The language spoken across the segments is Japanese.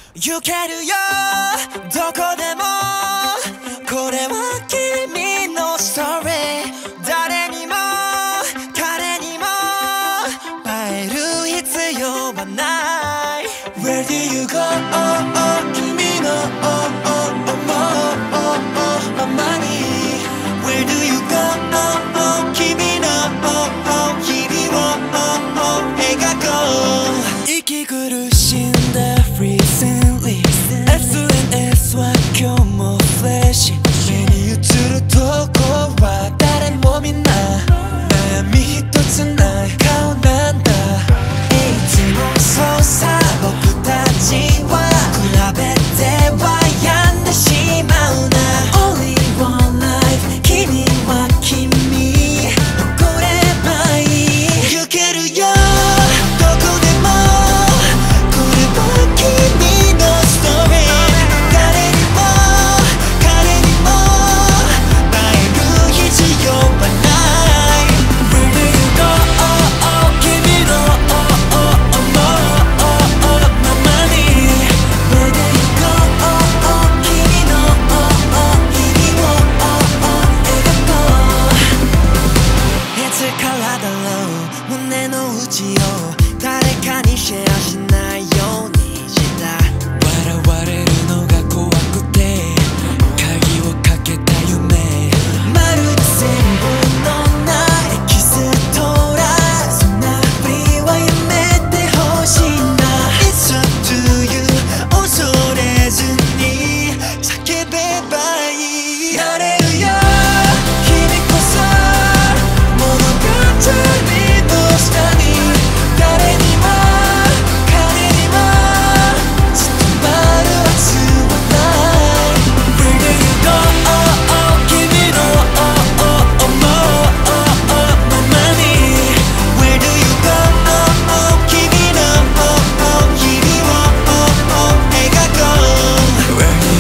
行けるよどこでもこれは君のストーリー誰にも彼にも会える必要はない Where do you go 君のままに Where do you go 君の日々を描こう息苦しんだ Recently SNS は今日もフレッシュ目に映る投稿は誰もみんな悩み一つない顔なんだいつもそうさ僕たちは比べては病んでしまうな Only one life 君は君誇ればいい行けるよどこでもこれは君のストーリー誰にも彼にも会える必要はない Where do you go 君のままに Where do you go 君の日々を描こういつからだろう胸の内を誰かにシェアしないようにした笑われるのが怖くて鍵をかけた夢まるで全部のないエキストラそんなふりはやめてほしいな It's up to you 恐れずに叫べばいいなれるよ君こそ物語の下に誰にも彼にも務まるはずはない Where do you go 君のままに Where do you go 君の日々を描こう Where do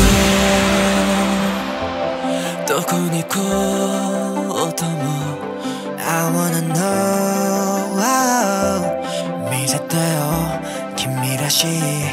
you go どこに行こうとも I wanna know 見せてよ君らしい